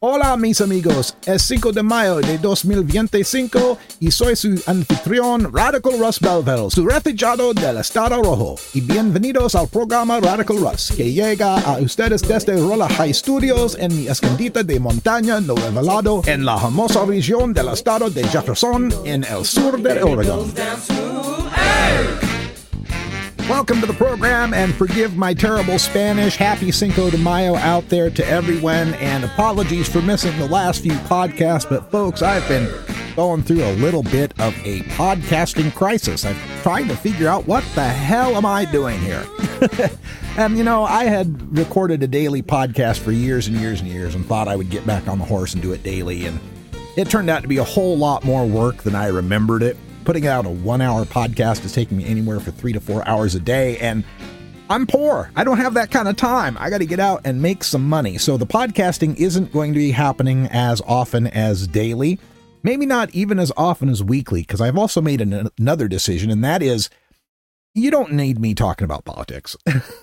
Hola mis amigos, es 5 de mayo de 2025 y soy su anfitrión Radical Russ Belville, su refugiado del Estado Rojo. Y bienvenidos al programa Radical Russ, que llega a ustedes desde Rolla High Studios en mi escondite de montaña no revelado en la hermosa región del estado de Jefferson en el sur de Oregon. Welcome to the program, and forgive my terrible Spanish. Happy Cinco de Mayo out there to everyone, and apologies for missing the last few podcasts, but folks, I've been going through a little bit of a podcasting crisis. I'm trying to figure out what the hell am I doing here? And, you know, I had recorded a daily podcast for years and years and years and thought I would get back on the horse and do it daily, and it turned out to be a whole lot more work than I remembered it. Putting out a 1-hour podcast is taking me anywhere for 3 to 4 hours a day, and I'm poor. I don't have that kind of time. I got to get out and make some money. So the podcasting isn't going to be happening as often as daily, maybe not even as often as weekly, because I've also made another decision, and that is you don't need me talking about politics.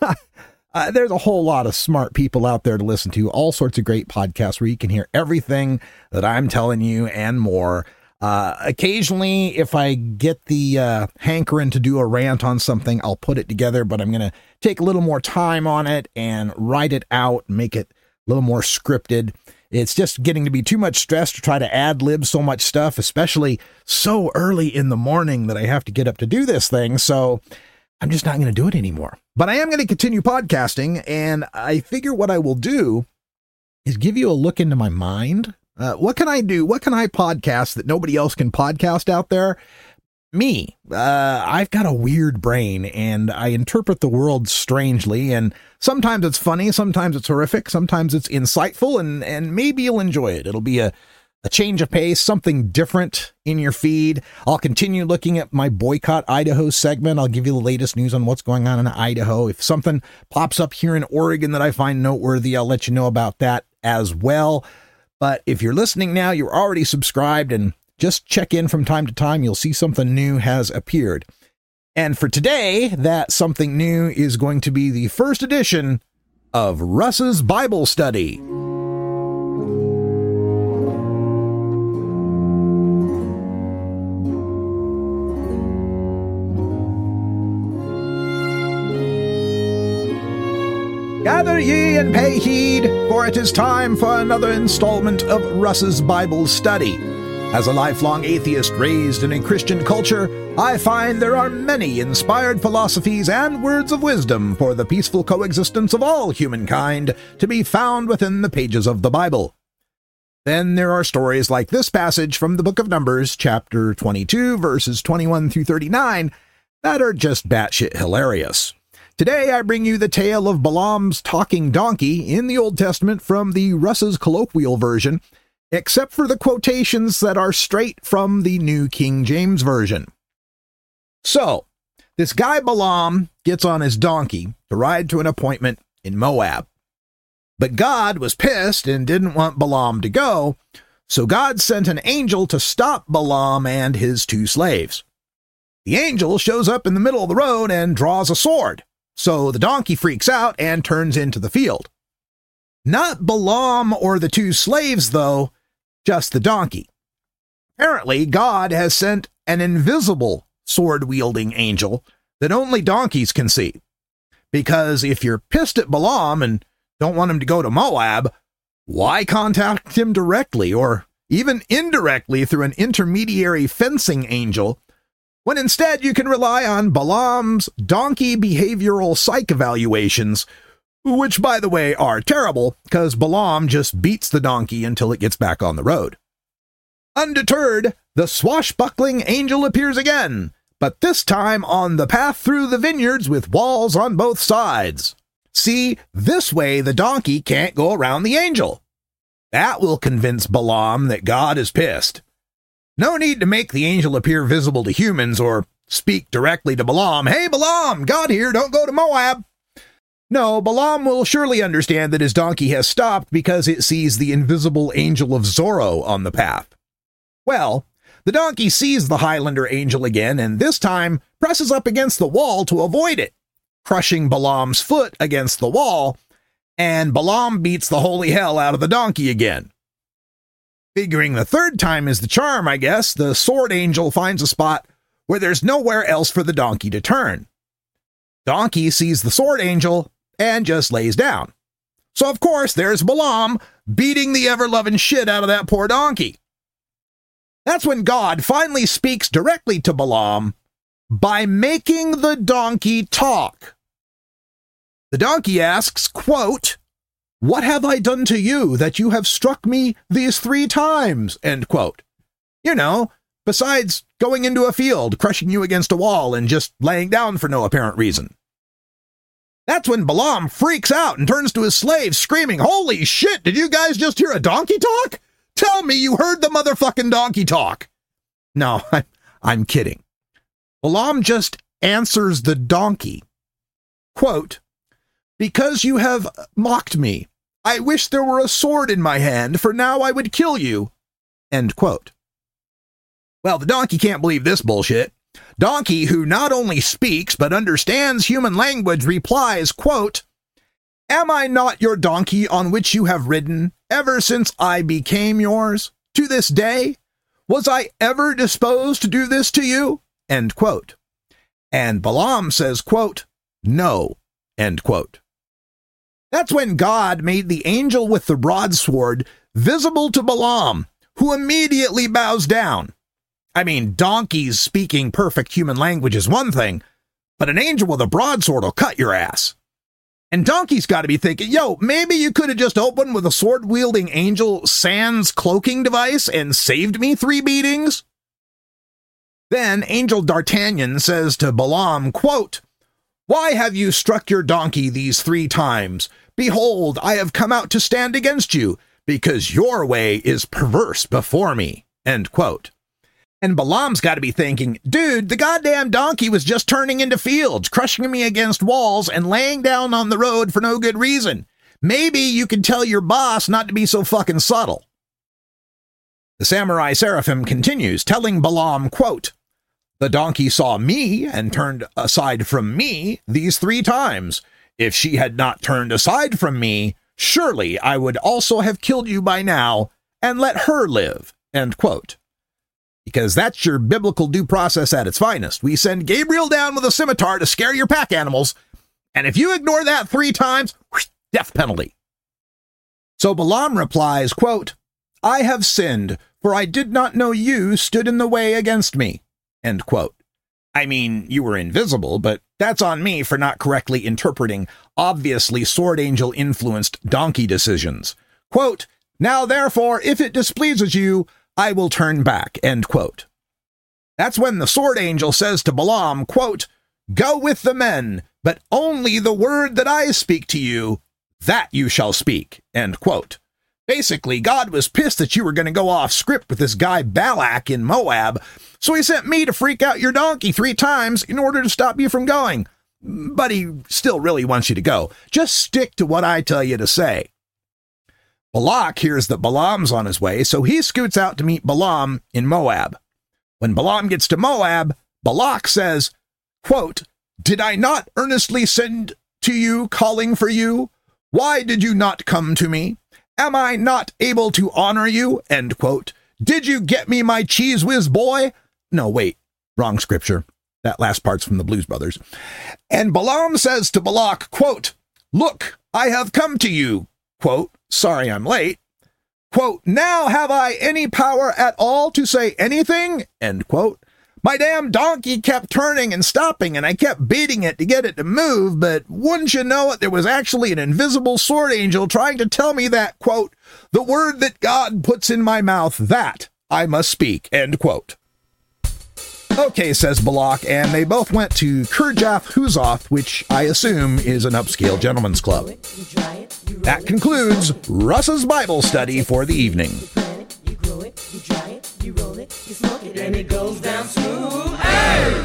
There's a whole lot of smart people out there to listen to, all sorts of great podcasts where you can hear everything that I'm telling you and more. Occasionally, if I get the hankering to do a rant on something, I'll put it together, but I'm going to take a little more time on it and write it out, make it a little more scripted. It's just getting to be too much stress to try to ad-lib so much stuff, especially so early in the morning that I have to get up to do this thing, so I'm just not going to do it anymore. But I am going to continue podcasting, and I figure what I will do is give you a look into my mind. What can I do? What can I podcast that nobody else can podcast out there? Me. I've got a weird brain, and I interpret the world strangely, and sometimes it's funny, sometimes it's horrific, sometimes it's insightful, and maybe you'll enjoy it. It'll be a change of pace, something different in your feed. I'll continue looking at my Boycott Idaho segment. I'll give you the latest news on what's going on in Idaho. If something pops up here in Oregon that I find noteworthy, I'll let you know about that as well. But if you're listening now, you're already subscribed, and just check in from time to time. You'll see something new has appeared. And for today, that something new is going to be the first edition of Russ's Bible Study. Gather ye and pay heed, for it is time for another installment of Russ's Bible Study. As a lifelong atheist raised in a Christian culture, I find there are many inspired philosophies and words of wisdom for the peaceful coexistence of all humankind to be found within the pages of the Bible. Then there are stories like this passage from the book of Numbers, chapter 22, verses 21 through 39, that are just batshit hilarious. Today, I bring you the tale of Balaam's talking donkey in the Old Testament from the Russ's colloquial version, except for the quotations that are straight from the New King James Version. So, this guy Balaam gets on his donkey to ride to an appointment in Moab. But God was pissed and didn't want Balaam to go, so God sent an angel to stop Balaam and his 2 slaves. The angel shows up in the middle of the road and draws a sword. So the donkey freaks out and turns into the field. Not Balaam or the 2 slaves, though, just the donkey. Apparently, God has sent an invisible sword-wielding angel that only donkeys can see. Because if you're pissed at Balaam and don't want him to go to Moab, why contact him directly or even indirectly through an intermediary fencing angel, when instead you can rely on Balaam's donkey behavioral psych evaluations, which, by the way, are terrible, because Balaam just beats the donkey until it gets back on the road. Undeterred, the swashbuckling angel appears again, but this time on the path through the vineyards with walls on both sides. See, this way the donkey can't go around the angel. That will convince Balaam that God is pissed. No need to make the angel appear visible to humans or speak directly to Balaam. Hey, Balaam, God here, don't go to Moab. No, Balaam will surely understand that his donkey has stopped because it sees the invisible angel of Zorro on the path. Well, the donkey sees the Highlander angel again, and this time presses up against the wall to avoid it, crushing Balaam's foot against the wall, and Balaam beats the holy hell out of the donkey again. Figuring the third time is the charm, I guess, the sword angel finds a spot where there's nowhere else for the donkey to turn. Donkey sees the sword angel and just lays down. So, of course, there's Balaam beating the ever-loving shit out of that poor donkey. That's when God finally speaks directly to Balaam by making the donkey talk. The donkey asks, quote, "What have I done to you that you have struck me these 3 times?" End quote. You know, besides going into a field, crushing you against a wall, and just laying down for no apparent reason. That's when Balaam freaks out and turns to his slaves, screaming, "Holy shit, did you guys just hear a donkey talk? Tell me you heard the motherfucking donkey talk." No, I'm kidding. Balaam just answers the donkey. Quote, "Because you have mocked me, I wish there were a sword in my hand, for now I would kill you." End quote. Well, the donkey can't believe this bullshit. Donkey, who not only speaks but understands human language, replies, quote, "Am I not your donkey on which you have ridden ever since I became yours? To this day? Was I ever disposed to do this to you?" End quote. And Balaam says, quote, "No." End quote. That's when God made the angel with the broadsword visible to Balaam, who immediately bows down. I mean, donkeys speaking perfect human language is one thing, but an angel with a broadsword will cut your ass. And Donkey's got to be thinking, yo, maybe you could have just opened with a sword-wielding angel sans cloaking device and saved me 3 beatings? Then Angel D'Artagnan says to Balaam, quote, "Why have you struck your donkey these 3 times? Behold, I have come out to stand against you, because your way is perverse before me." End quote. And Balaam's got to be thinking, dude, the goddamn donkey was just turning into fields, crushing me against walls, and laying down on the road for no good reason. Maybe you can tell your boss not to be so fucking subtle. The Samurai Seraphim continues, telling Balaam, quote, "The donkey saw me and turned aside from me these 3 times. If she had not turned aside from me, surely I would also have killed you by now and let her live." End quote. Because that's your biblical due process at its finest. We send Gabriel down with a scimitar to scare your pack animals, and if you ignore that 3 times, death penalty. So Balaam replies, quote, "I have sinned, for I did not know you stood in the way against me." End quote. I mean, you were invisible, but that's on me for not correctly interpreting obviously sword angel influenced donkey decisions. Quote, "Now therefore, if it displeases you, I will turn back." End quote. That's when the sword angel says to Balaam, quote, "Go with the men, but only the word that I speak to you, that you shall speak." End quote. Basically, God was pissed that you were going to go off script with this guy Balak in Moab, so he sent me to freak out your donkey 3 times in order to stop you from going. But he still really wants you to go. Just stick to what I tell you to say. Balak hears that Balaam's on his way, so he scoots out to meet Balaam in Moab. When Balaam gets to Moab, Balak says, quote, "Did I not earnestly send to you, calling for you? Why did you not come to me? Am I not able to honor you?" End quote. "Did you get me my cheese whiz boy?" No, wait, wrong scripture. That last part's from the Blues Brothers. And Balaam says to Balak, quote, "Look, I have come to you," quote, "Sorry I'm late," quote, "Now have I any power at all to say anything?" End quote. "My damn donkey kept turning and stopping, and I kept beating it to get it to move, but wouldn't you know it, there was actually an invisible sword angel trying to tell me that, quote, the word that God puts in my mouth, that I must speak." End quote. Okay, says Balak, and they both went to Kirjath Huzoth, which I assume is an upscale gentleman's club. That concludes Russ's Bible study for the evening. And it goes down smooth. Hey!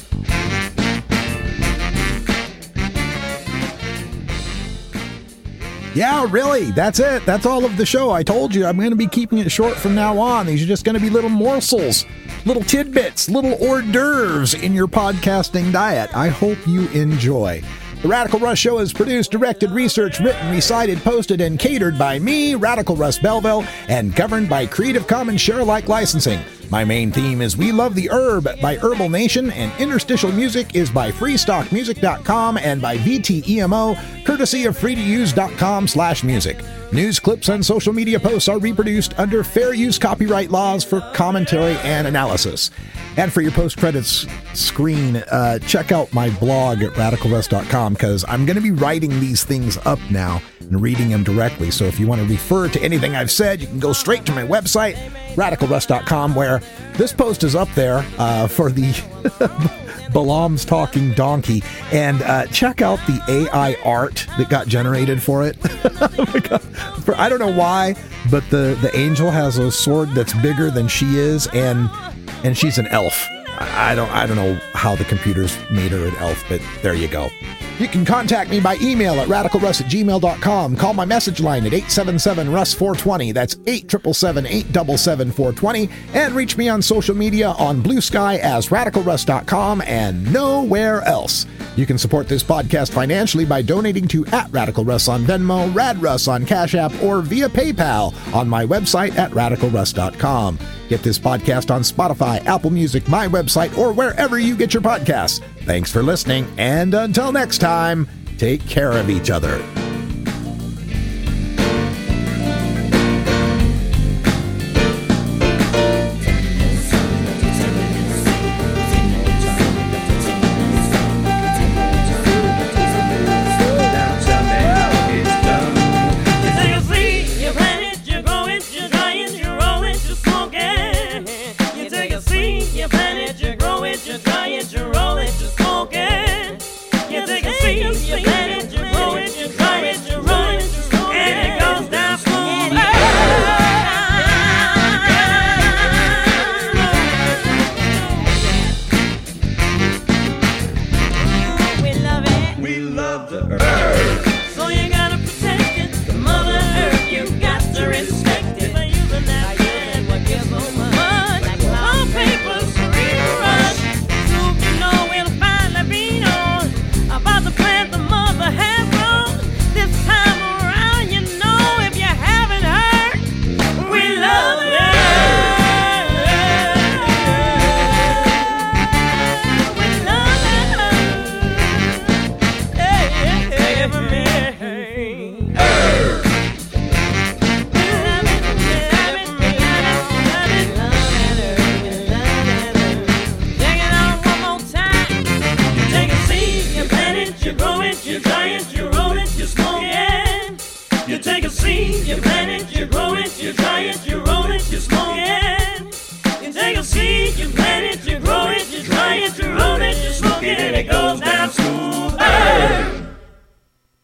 Yeah, really. That's it. That's all of the show. I told you I'm going to be keeping it short from now on. These are just going to be little morsels, little tidbits, little hors d'oeuvres in your podcasting diet. I hope you enjoy. The Radical Russ Show is produced, directed, researched, written, recited, posted, and catered by me, Radical Russ Belville, and governed by Creative Commons Share-alike licensing. My main theme is We Love the Herb by Herbal Nation, and interstitial music is by freestockmusic.com and by VTEMO, courtesy of freetouse.com/music. News clips and social media posts are reproduced under fair use copyright laws for commentary and analysis. And for your post-credits screen, check out my blog at radicalruss.com, because I'm going to be writing these things up now and reading them directly. So if you want to refer to anything I've said, you can go straight to my website, radicalruss.com, where this post is up there for the Balaam's Talking Donkey. And check out the AI art that got generated for it. Oh my God. I don't know why, but the angel has a sword that's bigger than she is, and she's an elf. I don't know how the computers made her an elf, but there you go. You can contact me by email at radicalruss@gmail.com. Call my message line at 877-RUSS-420. That's 877-877-420. And reach me on social media on Blue Sky as radicalruss.com and nowhere else. You can support this podcast financially by donating to @RadicalRuss on Venmo, RadRuss on Cash App, or via PayPal on my website at radicalruss.com. Get this podcast on Spotify, Apple Music, my website, or wherever you get your podcasts. Thanks for listening, and until next time, take care of each other. You plant it, you grow it, you roll it, you smoke it. You take a seed, you